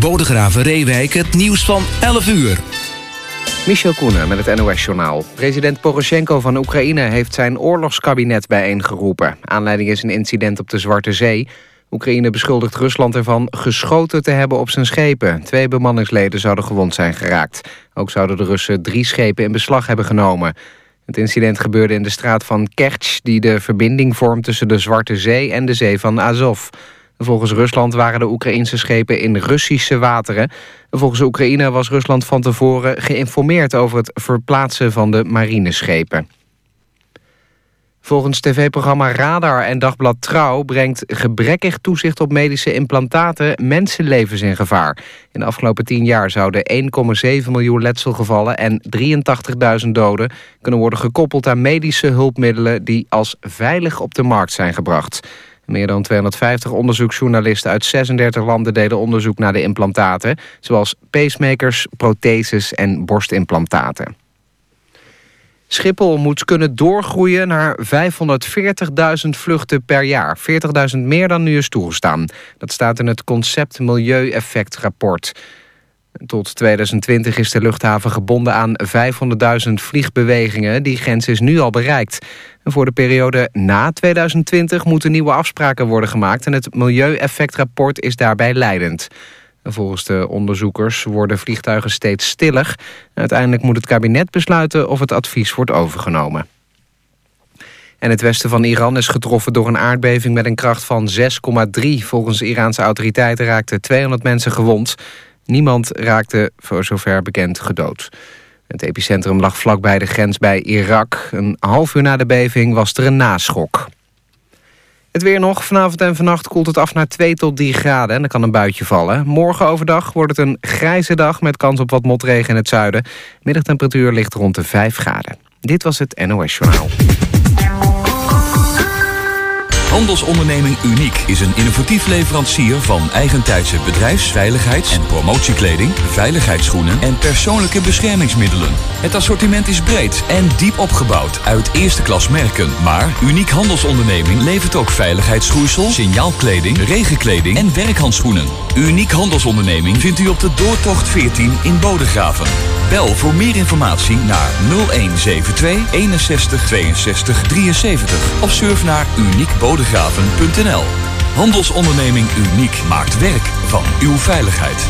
Bodegraven-Reewijk het nieuws van 11 uur. Michel Koenen met het NOS-journaal. President Poroshenko van Oekraïne heeft zijn oorlogskabinet bijeengeroepen. Aanleiding is een incident op de Zwarte Zee. Oekraïne beschuldigt Rusland ervan geschoten te hebben op zijn schepen. 2 bemanningsleden zouden gewond zijn geraakt. Ook zouden de Russen 3 schepen in beslag hebben genomen. Het incident gebeurde in de straat van Kertj, die de verbinding vormt tussen de Zwarte Zee en de Zee van Azov. Volgens Rusland waren de Oekraïnse schepen in Russische wateren. Volgens Oekraïne was Rusland van tevoren geïnformeerd over het verplaatsen van de marineschepen. Volgens tv-programma Radar en dagblad Trouw brengt gebrekkig toezicht op medische implantaten mensenlevens in gevaar. In de afgelopen 10 jaar zouden 1,7 miljoen letselgevallen en 83.000 doden kunnen worden gekoppeld aan medische hulpmiddelen die als veilig op de markt zijn gebracht. Meer dan 250 onderzoeksjournalisten uit 36 landen deden onderzoek naar de implantaten, zoals pacemakers, protheses en borstimplantaten. Schiphol moet kunnen doorgroeien naar 540.000 vluchten per jaar. 40.000 meer dan nu is toegestaan. Dat staat in het Concept Milieueffectrapport. Tot 2020 is de luchthaven gebonden aan 500.000 vliegbewegingen. Die grens is nu al bereikt. En voor de periode na 2020 moeten nieuwe afspraken worden gemaakt en het Milieueffectrapport is daarbij leidend. Volgens de onderzoekers worden vliegtuigen steeds stiller. Uiteindelijk moet het kabinet besluiten of het advies wordt overgenomen. En het westen van Iran is getroffen door een aardbeving met een kracht van 6,3. Volgens Iraanse autoriteiten raakten 200 mensen gewond. Niemand raakte, voor zover bekend, gedood. Het epicentrum lag vlakbij de grens bij Irak. Een half uur na de beving was er een naschok. Het weer nog. Vanavond en vannacht koelt het af naar 2 tot 3 graden en er kan een buitje vallen. Morgen overdag wordt het een grijze dag met kans op wat motregen in het zuiden. Middagtemperatuur ligt rond de 5 graden. Dit was het NOS Journaal. Handelsonderneming Uniek is een innovatief leverancier van eigentijdse bedrijfsveiligheids- en promotiekleding, veiligheidsschoenen en persoonlijke beschermingsmiddelen. Het assortiment is breed en diep opgebouwd uit eerste klas merken. Maar Uniek Handelsonderneming levert ook veiligheidsschoeisel, signaalkleding, regenkleding en werkhandschoenen. Uniek Handelsonderneming vindt u op de Doortocht 14 in Bodegraven. Bel voor meer informatie naar 0172 61 62 73 of surf naar uniekbodegraven.nl. Handelsonderneming Uniek maakt werk van uw veiligheid.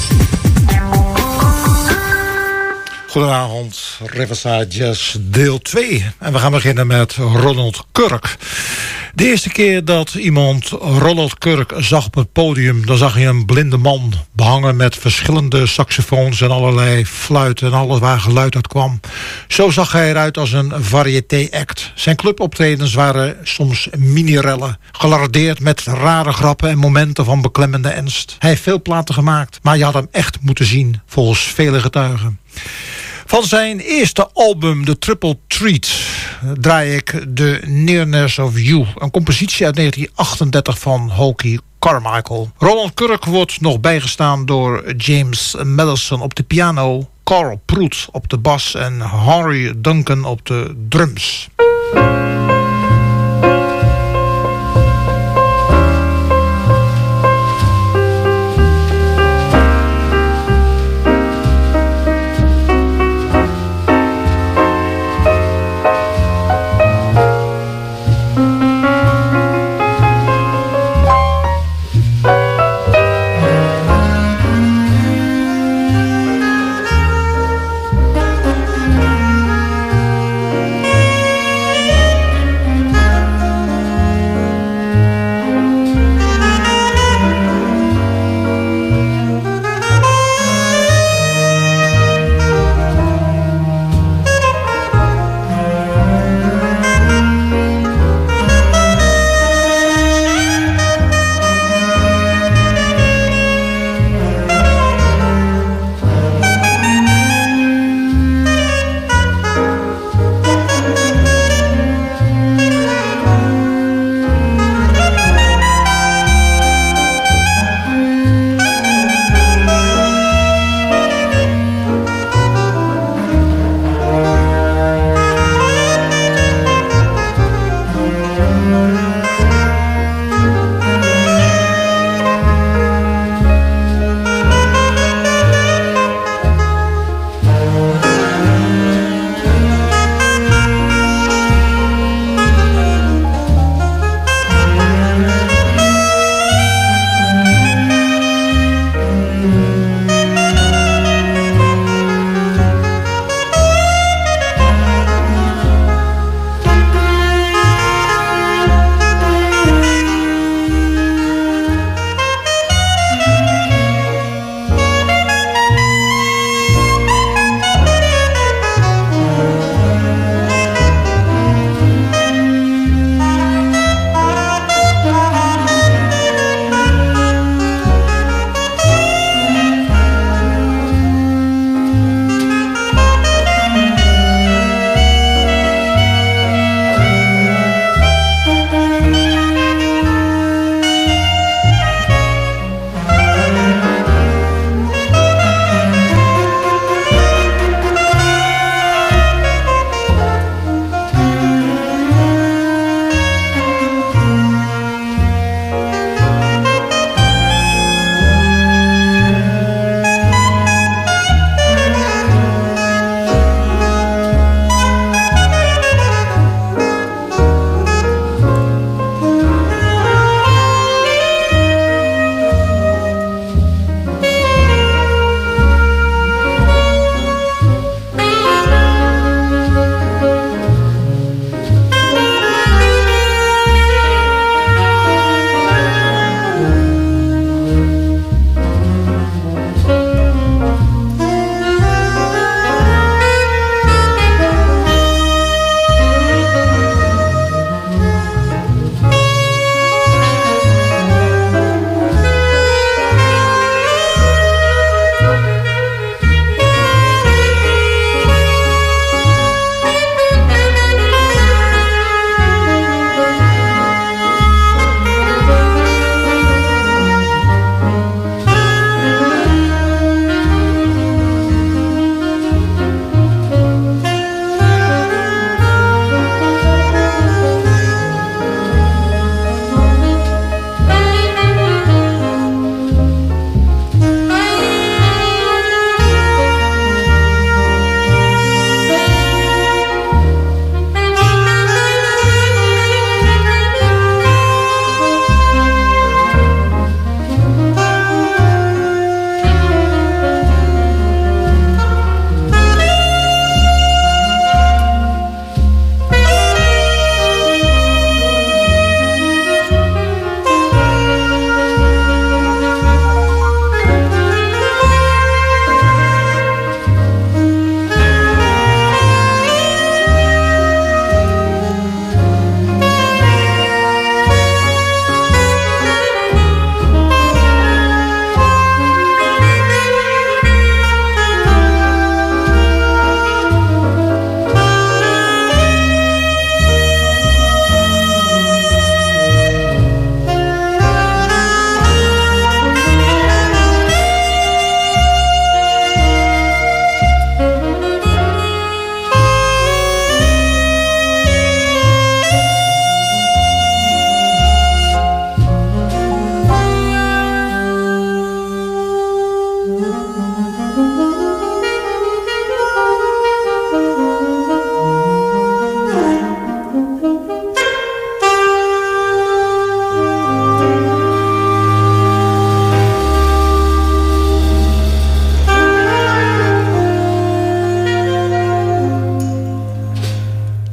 Goedenavond, Riverside Jazz deel 2. En we gaan beginnen met Ronald Kirk. De eerste keer dat iemand Ronald Kirk zag op het podium, dan zag je een blinde man behangen met verschillende saxofoons en allerlei fluiten en alles waar geluid uit kwam. Zo zag hij eruit als een variété-act. Zijn cluboptredens waren soms mini-rellen, gelardeerd met rare grappen en momenten van beklemmende ernst. Hij heeft veel platen gemaakt, maar je had hem echt moeten zien, volgens vele getuigen. Van zijn eerste album, The Triple Treat, draai ik The Nearness of You. Een compositie uit 1938 van Hokie Carmichael. Ronald Kirk wordt nog bijgestaan door James Madison op de piano, Carl Prout op de bas en Henry Duncan op de drums.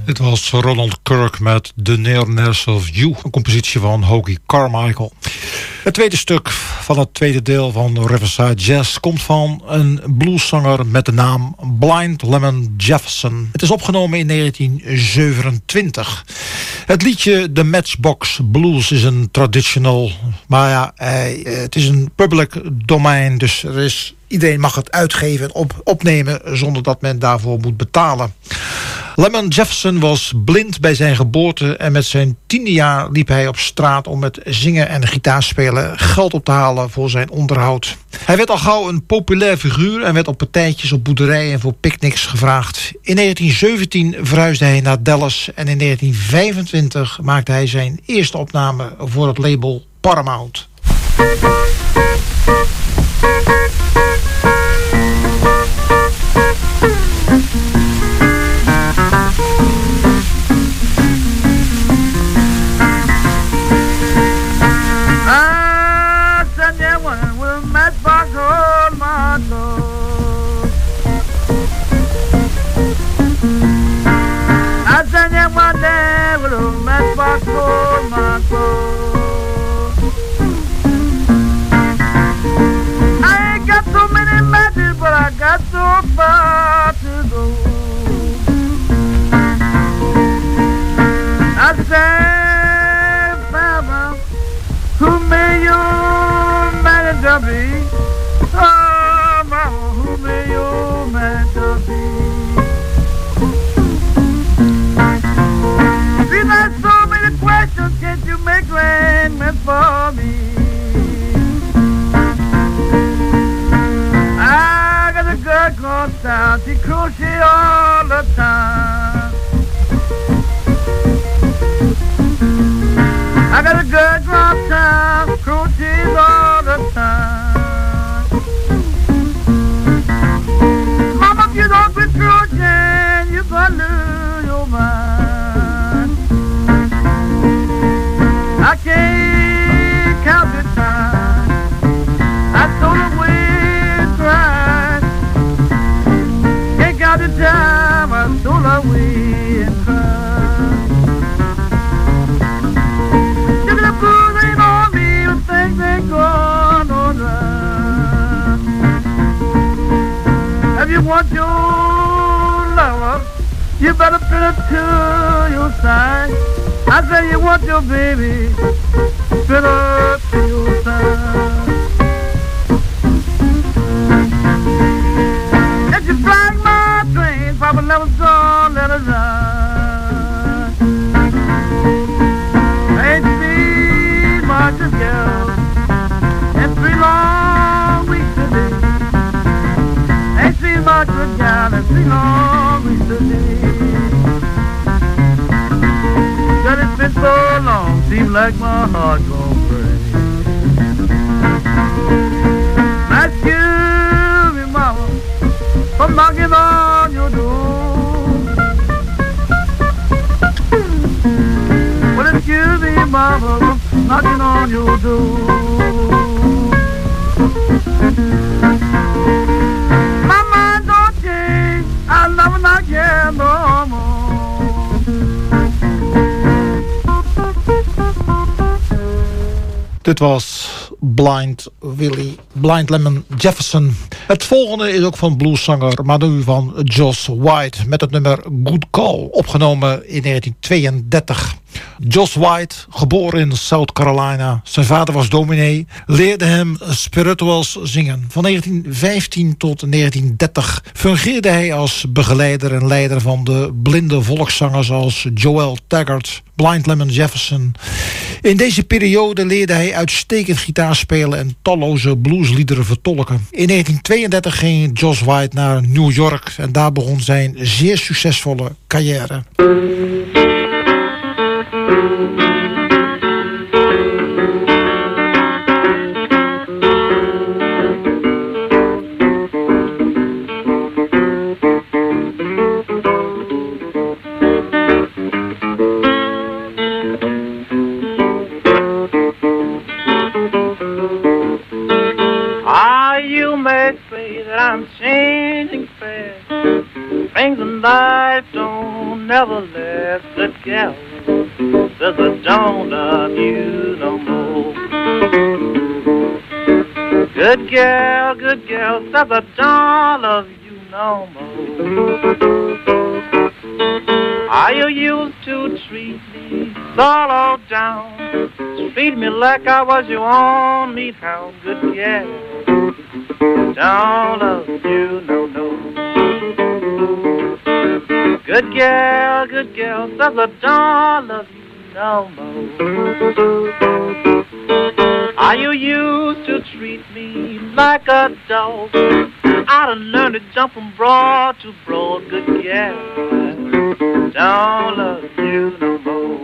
Dit was Ronald Kirk met The Nearness of You, een compositie van Hoagy Carmichael. Het tweede stuk van het tweede deel van Riverside Jazz komt van een blueszanger met de naam Blind Lemon Jefferson. Het is opgenomen in 1927. Het liedje The Matchbox Blues is een traditional, maar ja, het is een public domein, dus iedereen mag het uitgeven en opnemen zonder dat men daarvoor moet betalen. Lemon Jefferson was blind bij zijn geboorte en met zijn 10e jaar liep hij op straat om met zingen en gitaarspelen geld op te halen voor zijn onderhoud. Hij werd al gauw een populair figuur en werd op partijtjes op boerderijen en voor picknicks gevraagd. In 1917 verhuisde hij naar Dallas en in 1925 maakte hij zijn eerste opname voor het label Paramount. For me, I got a girl called South. She crochet all the time. I got a girl called South, crochets all the time. Mama, if you don't quit crocheting, you're gonna lose your mind. I can't count the time I throw away and cry. Can't count the time I throw away and cry. If the blues ain't on me, the things ain't going on right. If you want your lover, you better put it to your side. I say you want your baby, spit up to your side. If you flag my train, Papa never saw, let it ride. Ain't seen much of girl in 3 long weeks today. Ain't seen much of girl in 3 long weeks today. That it's been so long, seems like my heart gon' break. Excuse me, mama, for knocking on your door. Well, excuse me, mama, for knocking on your door. My mind don't change, I'll never knock here no more. Dit was Blind Lemon Jefferson. Het volgende is ook van blueszanger, maar nu van Josh White met het nummer Good Call, opgenomen in 1932. Josh White, geboren in South Carolina. Zijn vader was dominee, leerde hem spirituals zingen. Van 1915 tot 1930 fungeerde hij als begeleider en leider van de blinde volkszangers als Joel Taggart, Blind Lemon Jefferson. In deze periode leerde hij uitstekend gitaar spelen en talloze bluesliederen vertolken. In 1932 ging Josh White naar New York en daar begon zijn zeer succesvolle carrière. I'm changing fast. Things in life don't never left, good gal, says I don't love you no more. Good gal, says I don't love you no more. How you used to treat me so low down, treat me like I was your only hound, good gal, don't love you no, no. Good gal, says I don't love you no more. How you used to treat me like a dog, I done learned to jump from broad to broad, good gal, don't love you no more.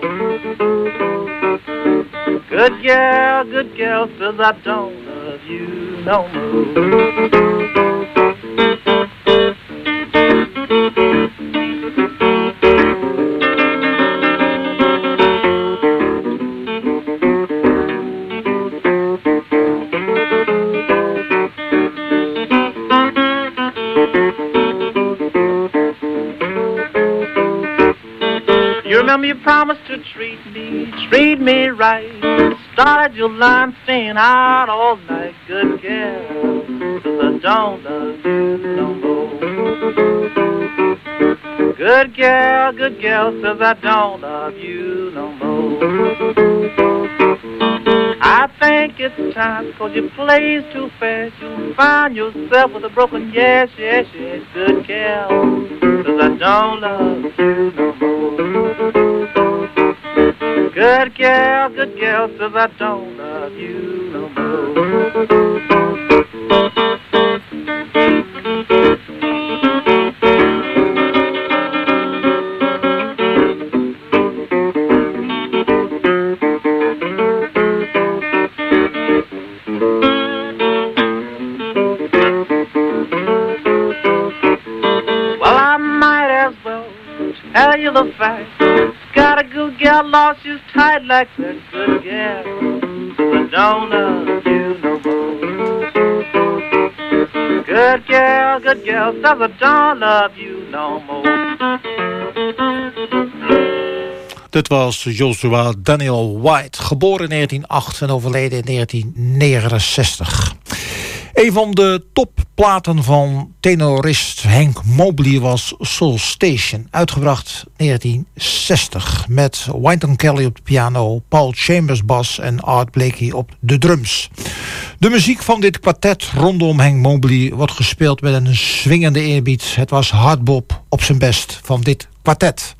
Good gal, says I don't love you no more. Remember you promised to treat me right. Started your line staying out all night, good gal, 'cause I don't love you no more. Good gal, says I don't love you no more. I think it's time, 'cause you plays too fast. You'll find yourself with a broken yes, good gal, 'cause I don't love you no more. Good gal, says I don't love you no more. Well, I might as well tell you the fact. Got a good gal lost, she's tight like that, good gal, so I don't love you no more. Good gal, says I don't love you no more. Dit was Joshua Daniel White, geboren in 1908 en overleden in 1969. Een van de topplaten van tenorist Hank Mobley was Soul Station, uitgebracht 1960... met Wynton Kelly op de piano, Paul Chambers bas en Art Blakey op de drums. De muziek van dit kwartet rondom Hank Mobley wordt gespeeld met een swingende eerbied. Het was hardbop op zijn best van dit kwartet.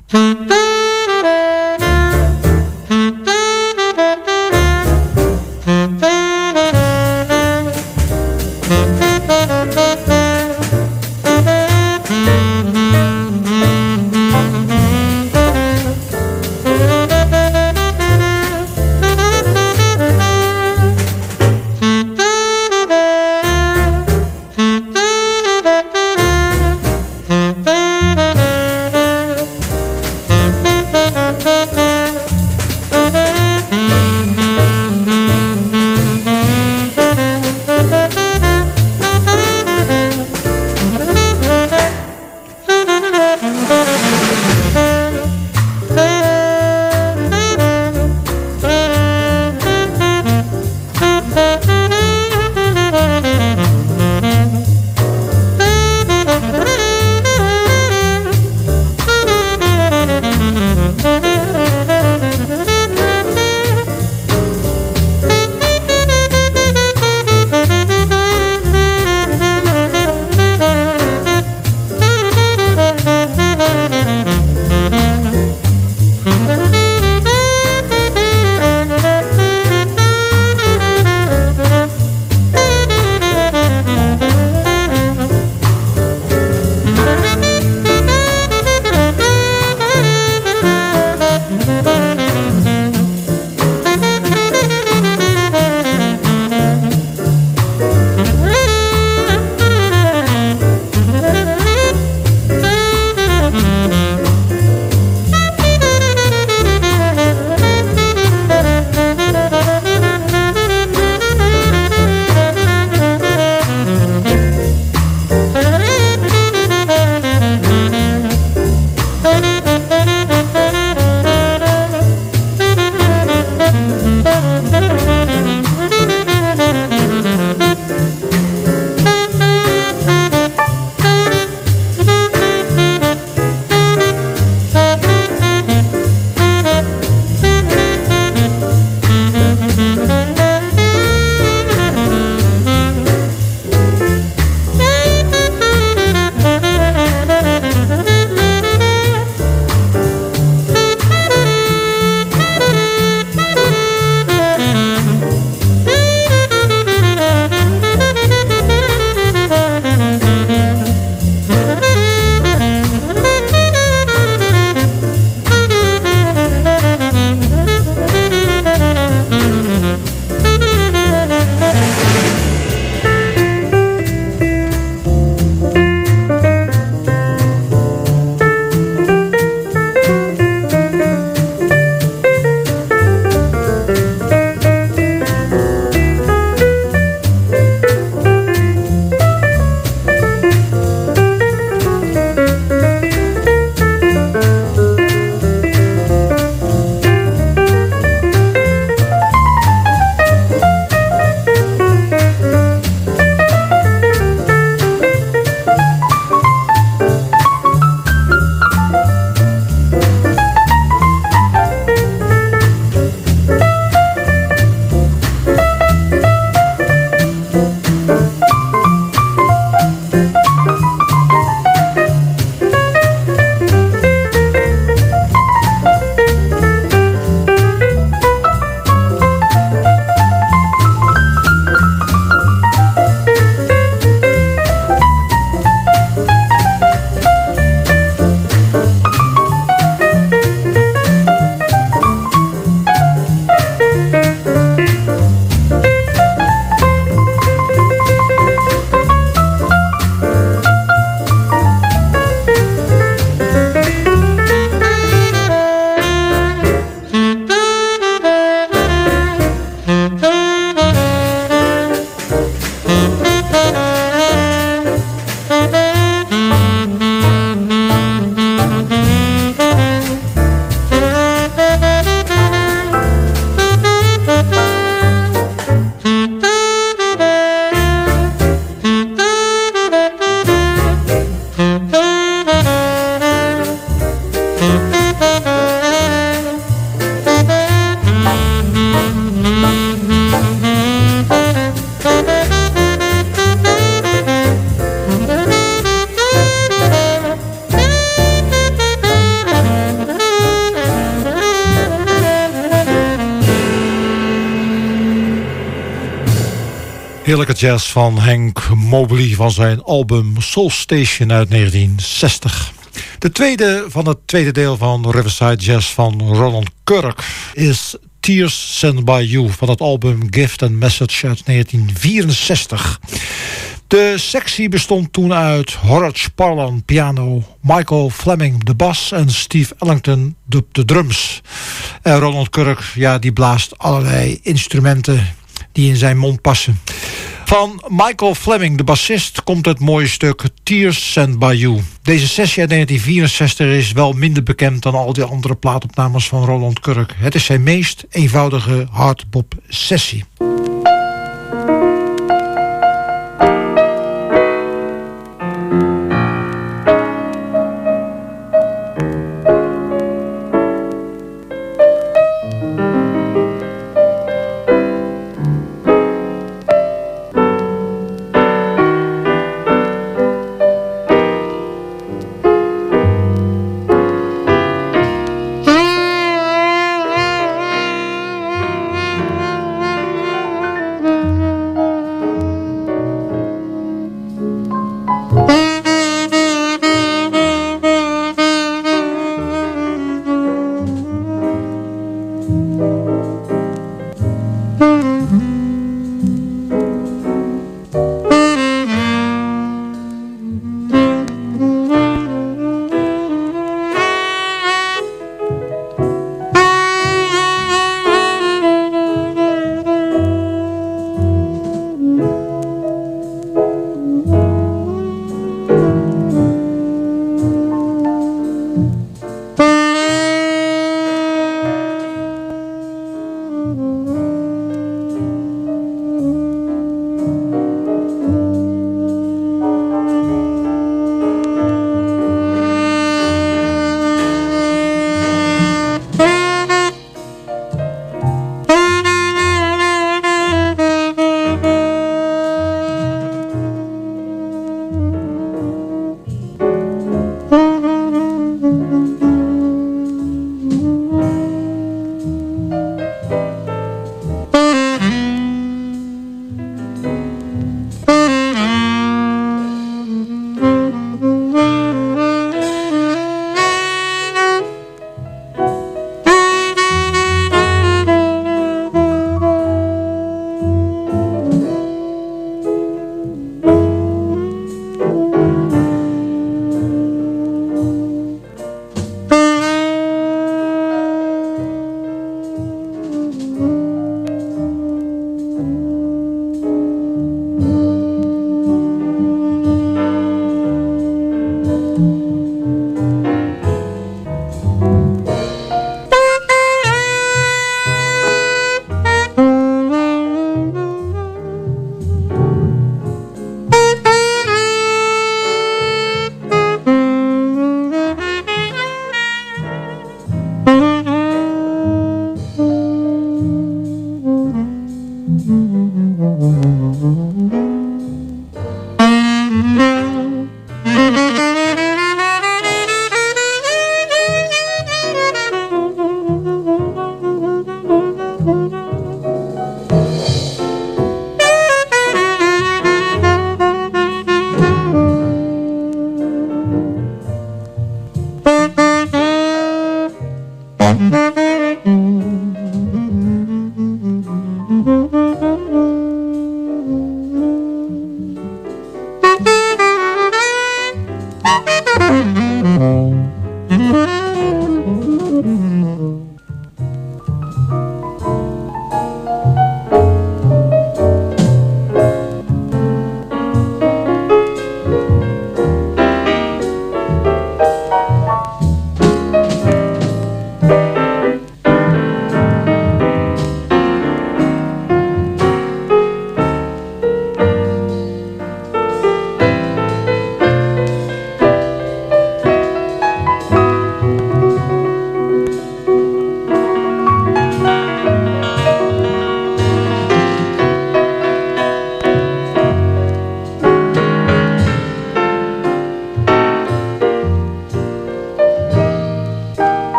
Heerlijke jazz van Hank Mobley van zijn album Soul Station uit 1960. De tweede van het tweede deel van Riverside Jazz van Roland Kirk is Tears Sent By You van het album Gift and Message uit 1964. De sectie bestond toen uit Horace Parlan piano, Michael Fleming de bas en Steve Ellington de drums. En Roland Kirk, ja, die blaast allerlei instrumenten die in zijn mond passen. Van Michael Fleming, de bassist, komt het mooie stuk Tears Sent By You. Deze sessie uit 1964 is wel minder bekend dan al die andere plaatopnames van Roland Kirk. Het is zijn meest eenvoudige hardbop sessie.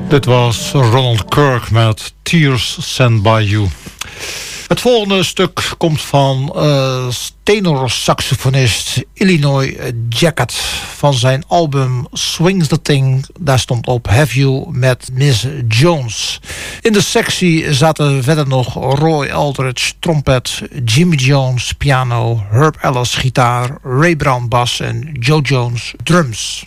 Dit was Ronald Kirk met Tears Sent By You. Het volgende stuk komt van tenorsaxofonist Illinois Jacquet van zijn album Swings the Thing. Daar stond op Have You met Miss Jones. In de sectie zaten verder nog Roy Eldridge trompet, Jimmy Jones piano, Herb Ellis gitaar, Ray Brown bas en Joe Jones drums.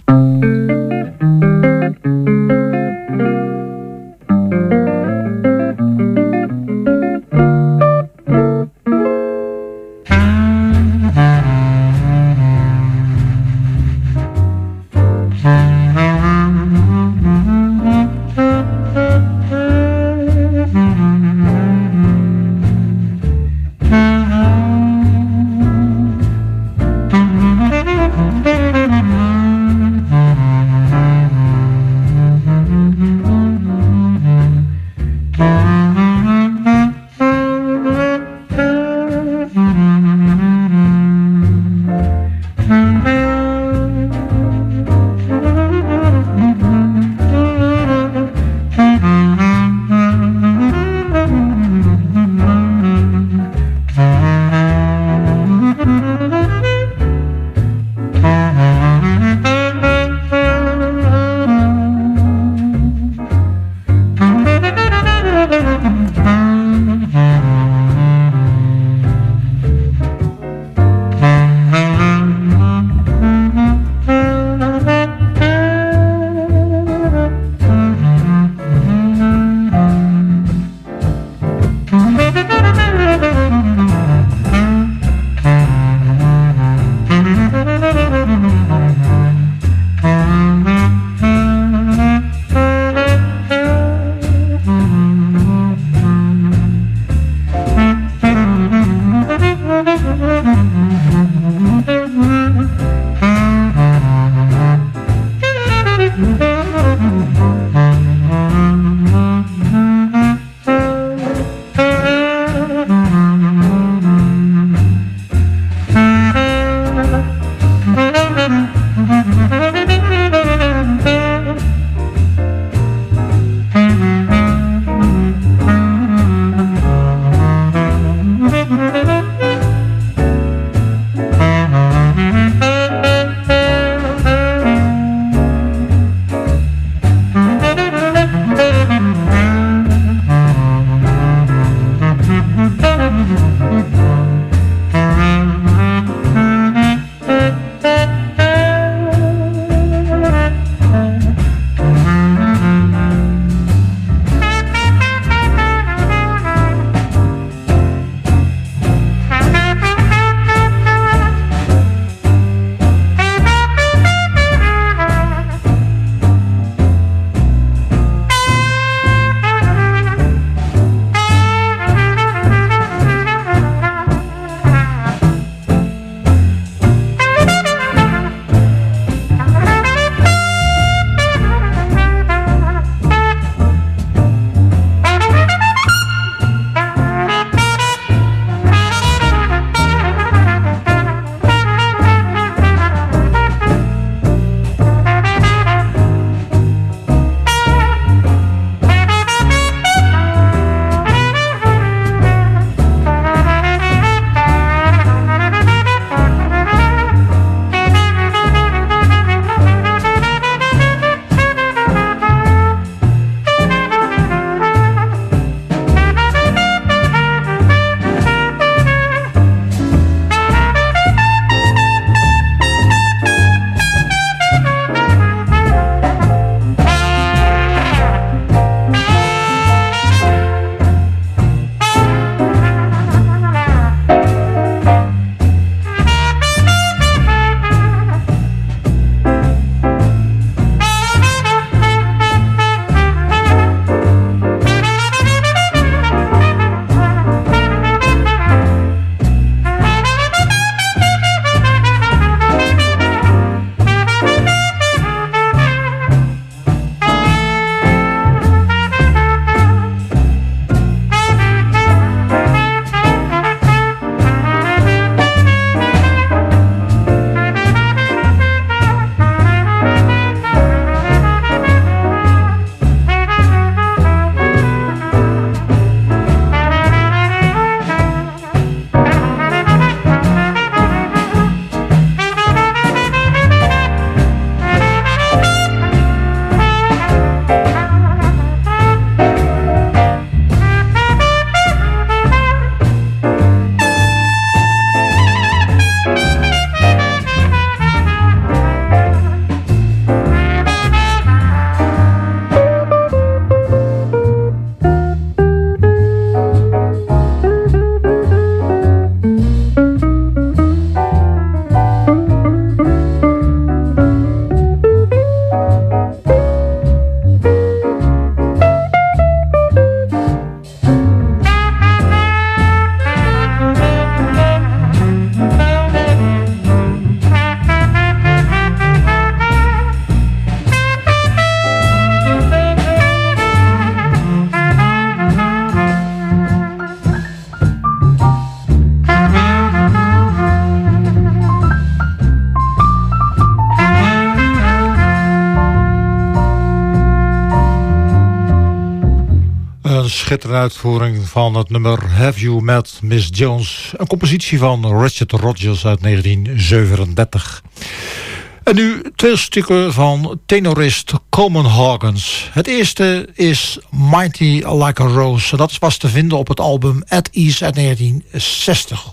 schitterende uitvoering van het nummer Have You Met Miss Jones. Een compositie van Richard Rodgers uit 1937. En nu 2 stukken van tenorist Coleman Hawkins. Het eerste is Mighty Like a Rose. Dat was te vinden op het album At Ease uit 1960.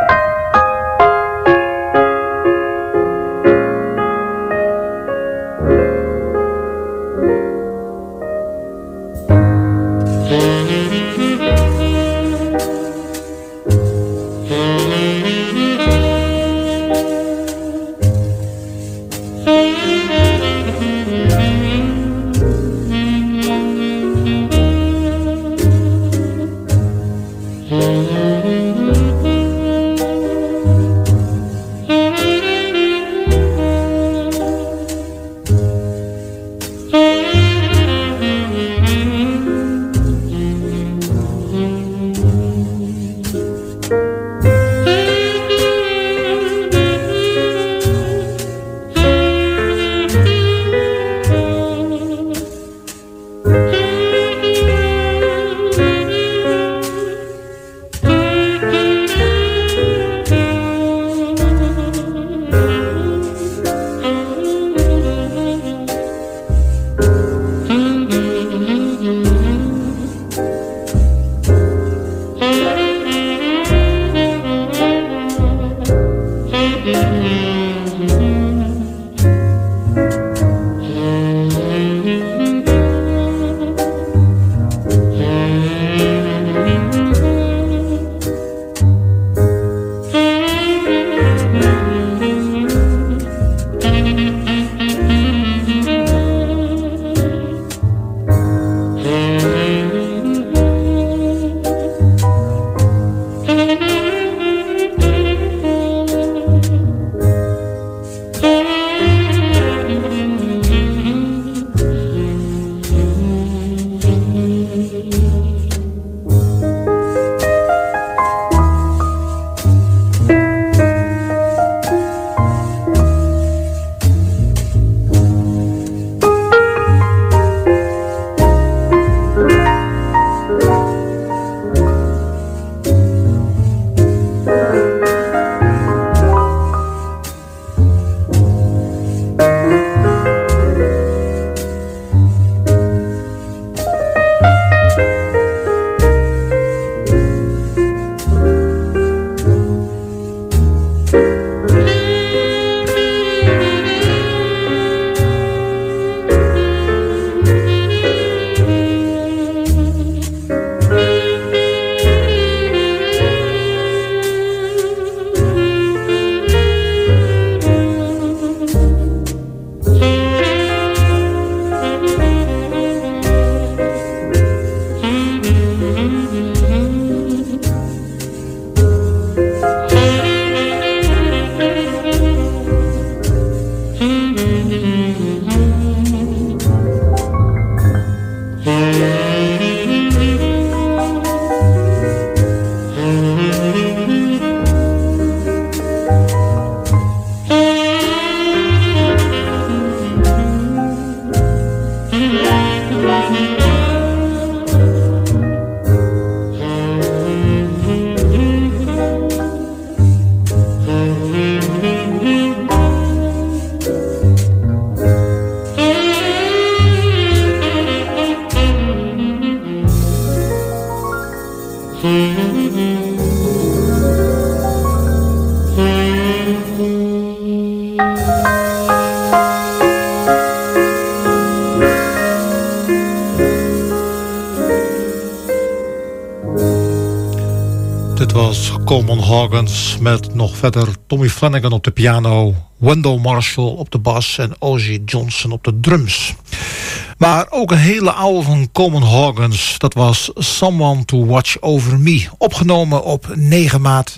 Dit was Coleman Hawkins met nog verder Tommy Flanagan op de piano, Wendell Marshall op de bas en Ozzie Johnson op de drums. Maar ook een hele oude van Coleman Hawkins, dat was Someone to Watch Over Me. Opgenomen op 9 maart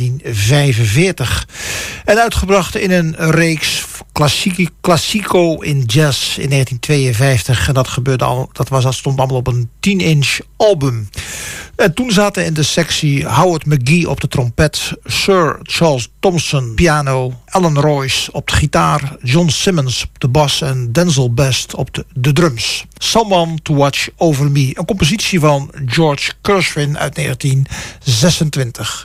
1945. En uitgebracht in een reeks Classico in Jazz in 1952. En dat stond allemaal op een 10-inch album. En toen zaten in de sectie Howard McGee op de trompet, Sir Charles Thompson piano, Alan Royce op de gitaar, John Simmons op de bas en Denzel Best op de drums. Someone to Watch Over Me, een compositie van George Gershwin uit 1926.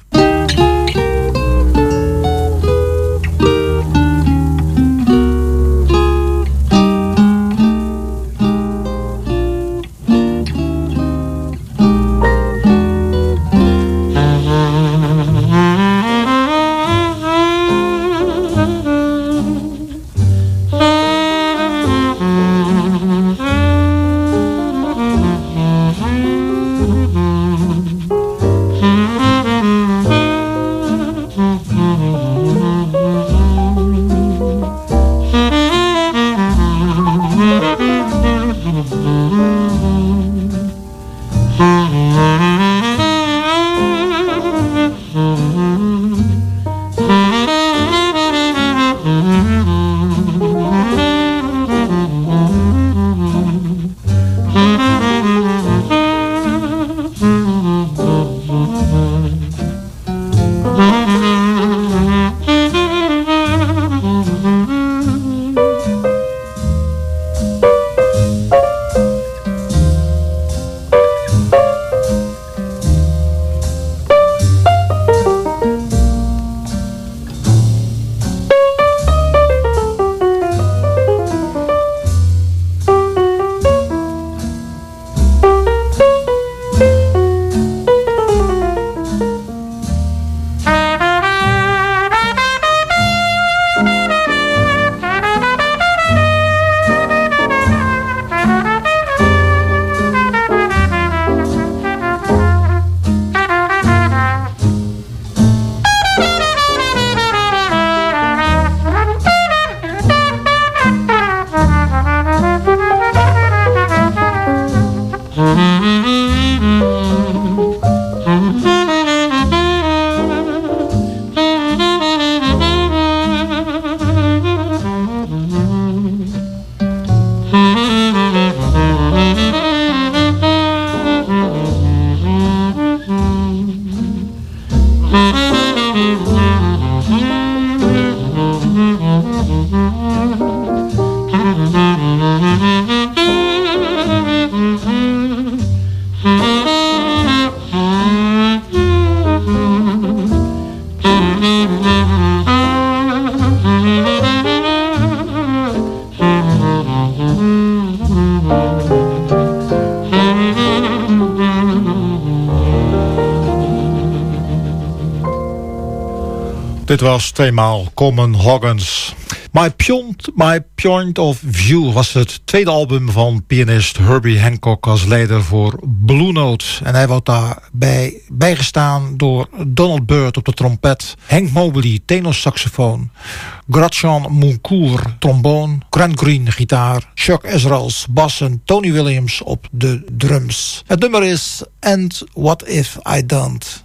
Dit was tweemaal Coleman Hawkins. My Point of View was het tweede album van pianist Herbie Hancock als leider voor Blue Note. En hij wordt daarbij bijgestaan door Donald Byrd op de trompet, Hank Mobley tenorsaxofoon, Gretchen Moncourt tromboon, Grant Green gitaar, Chuck Israels bas en Tony Williams op de drums. Het nummer is And What If I Don't.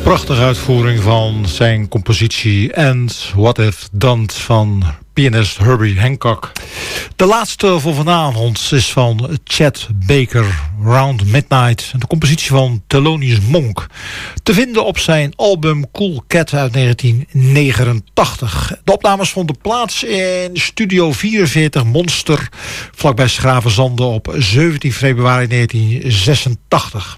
Prachtige uitvoering van zijn compositie And What I've Done van pianist Herbie Hancock. De laatste voor vanavond is van Chet Baker, Round Midnight. De compositie van Thelonious Monk. Te vinden op zijn album Cool Cat uit 1989. De opnames vonden plaats in Studio 44 Monster, vlakbij Schravenzande op 17 februari 1986.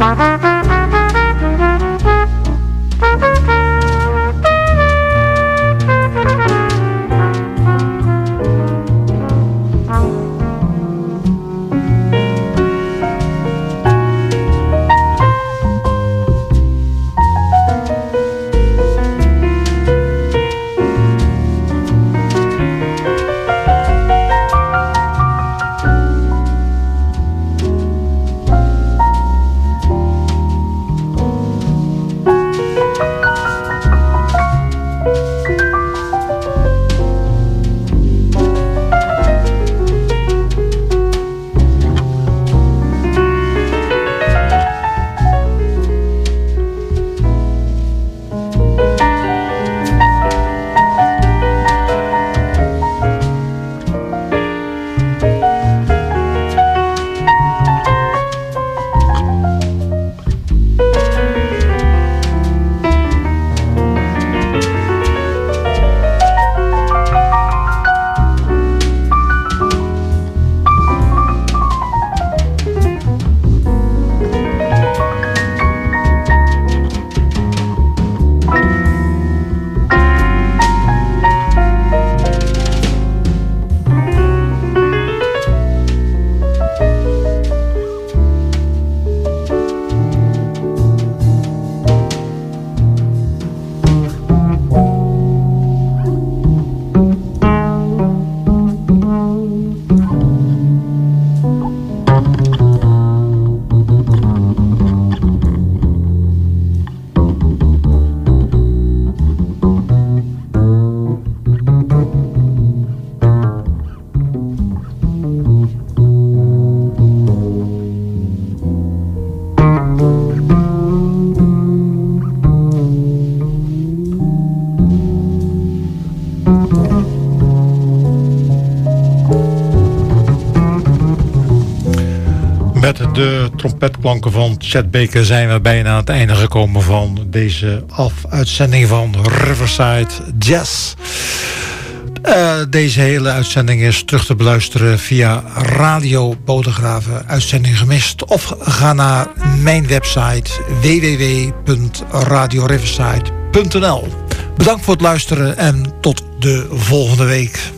Met de trompetklanken van Chet Baker zijn we bijna aan het einde gekomen van deze uitzending van Riverside Jazz. Deze hele uitzending is terug te beluisteren via Radio Bodegraven, uitzending gemist. Of ga naar mijn website www.radioriverside.nl. Bedankt voor het luisteren en tot de volgende week.